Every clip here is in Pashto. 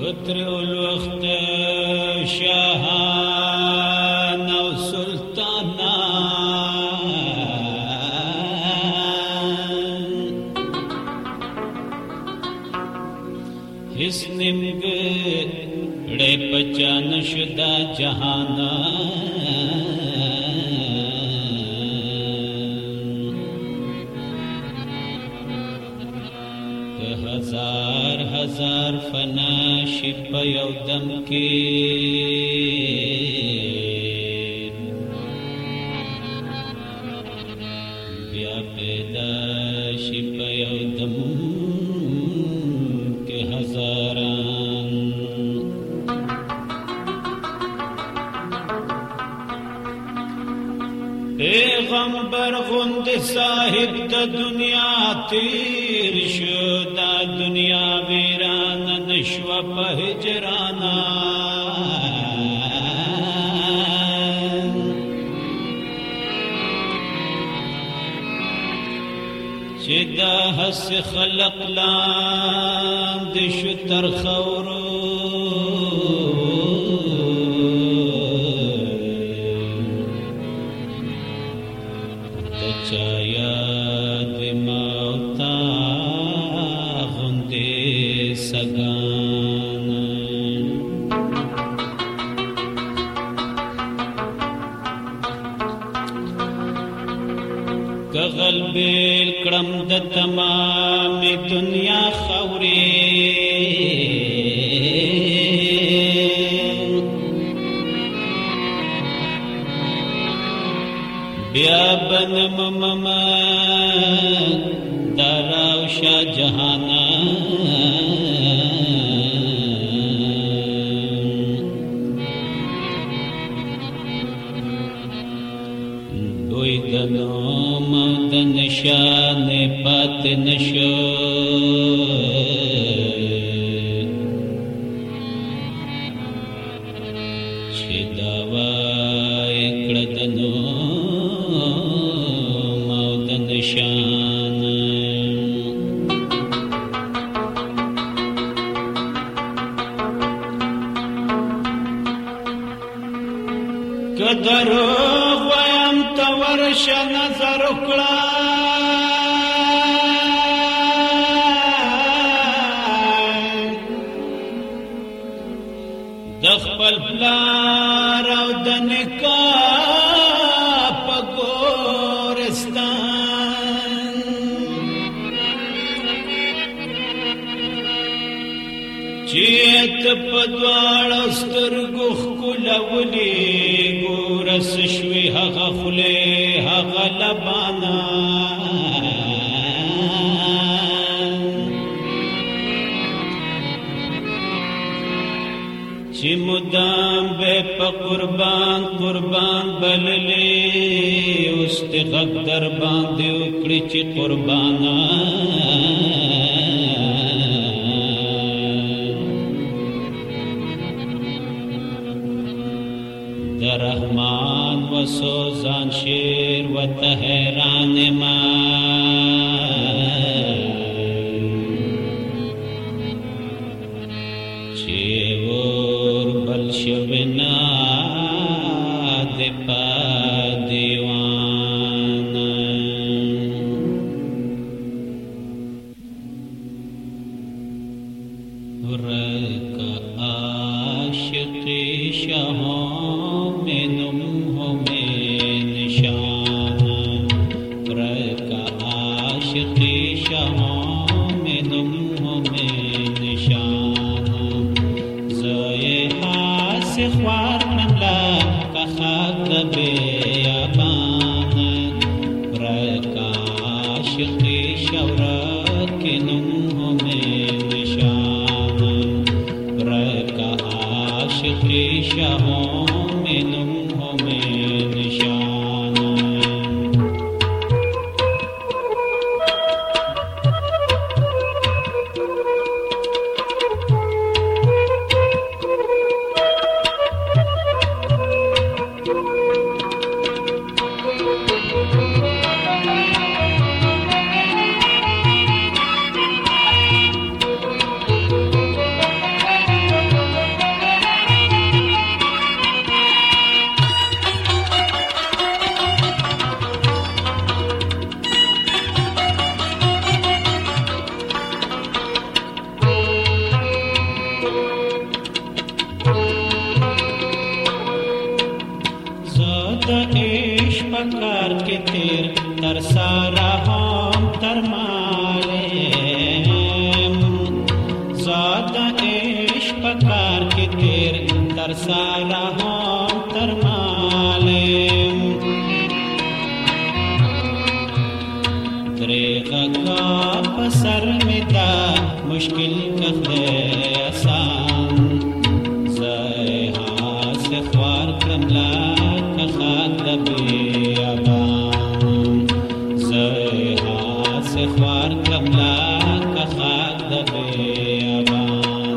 کتر الوقت شاهان او سلطانان هیڅ نیمګړی پچا نشو دا جهانان هزار هزار فنا شي په یو دم کې بیا پیدا شي په یو دم کې هزاران پیغمبر غند صاحب د دنیا تیر شو دا دنیا ویران نشو په هجرانا چې دا حس خلق لاند شو تر خورو چایا دی موتا غندې سگان کغل بیل کړم د تمام دنیا خوري بیا بنم مما دراو شاه جهانا دوی دنوم د نشان پات نشو چې داوای کړه دنو نشان کدروغ ویم تورش نظر کړه د خپل پلار او د نکاح په ګورستان چیت په دواړو سترګو ښکلولې ګورس شوې هغه خولې هغه لبانا چې مدام به په قربان قربان بللې اوس ته غږ در باندې وکړي چې قربانا رحمان و سوزان شیر و تهران ما چیور بل شبنا دپا دیوان رکا عاشقی شہوں خوار نملا کخاک بیابان برکا عاشقی شورک نمو میں نشان برکا عاشقی شہوں میں نمو میں نشان پکار کې تیر تر سارا هم تر مالم زاد عشق پکار کې تیر تر سارا هم تر مالم دریغا کا پسر میں دا مشکل کخدے آسان زائے ہاں سے خوار کرملا کخاک دبی آبان زائے ہاں سے خوار کرملا کخاک دبی آبان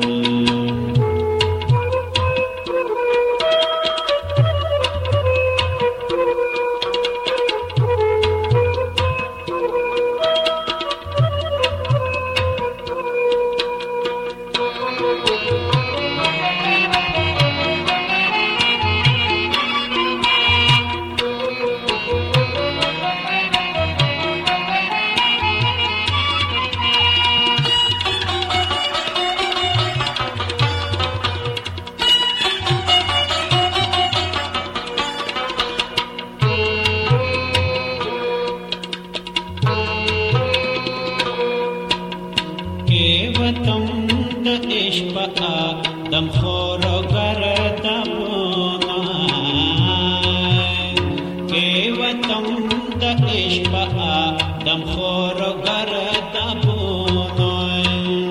دم خور گرد بونائیں کہ وطن دا عشق دم خور گرد بونائیں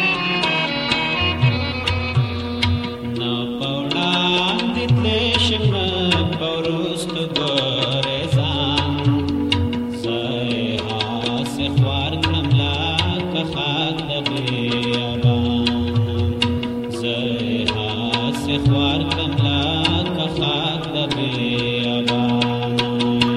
نا پوڑان دیتلیشم پورست گورزان زائے حاس خوار کملا کخاک دبی خوار کملا کخاک دبی آبانا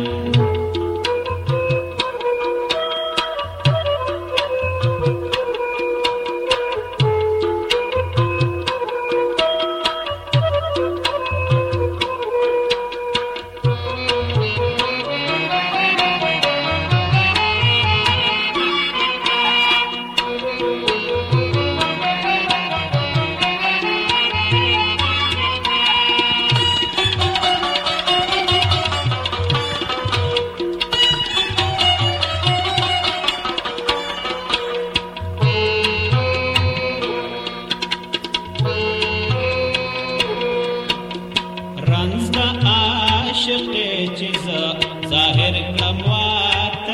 ظاهر کړم ورته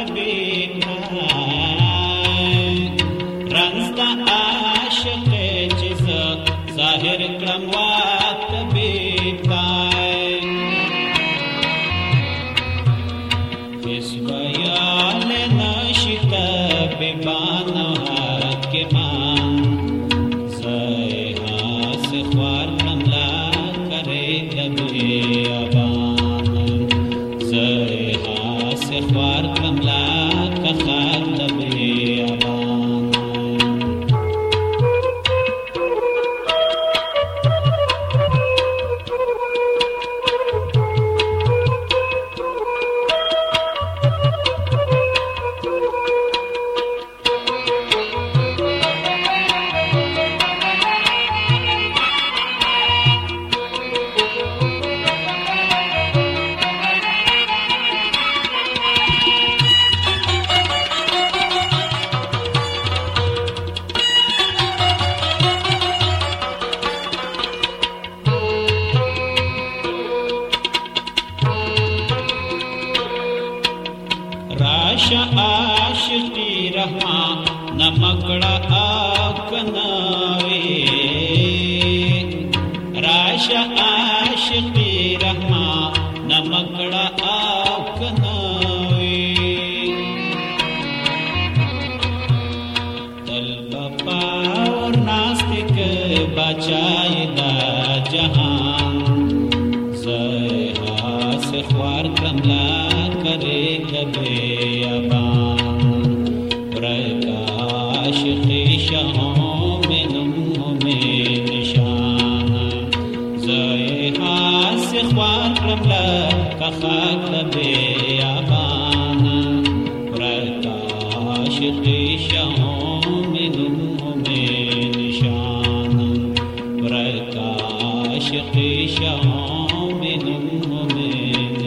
بیکای رنځ د عاشق چې زه ظاهر کړم ورته بیکای هیڅ بیان نشي طبیبانو حکیمان زه هاس خوار کړم لا کرې دبې خوار کملا کخاک دبی آبان राशा आशिकी रहमा नमकड़ा आकनावे राशा आशिकी रहमा नमकड़ा आकनावे तलबा और नास्तिक बचाएगा जहान ज़हा से ख्वार कमला करे कबे अबान प्रकाश ख़िशाओं में नम्हों में निशान ज़हा से ख्वार कमला का खाक कबे अबान प्रकाश ख़िशाओं में नम्हों में निशान प्रकाश ख़िशाओं में नम्हों में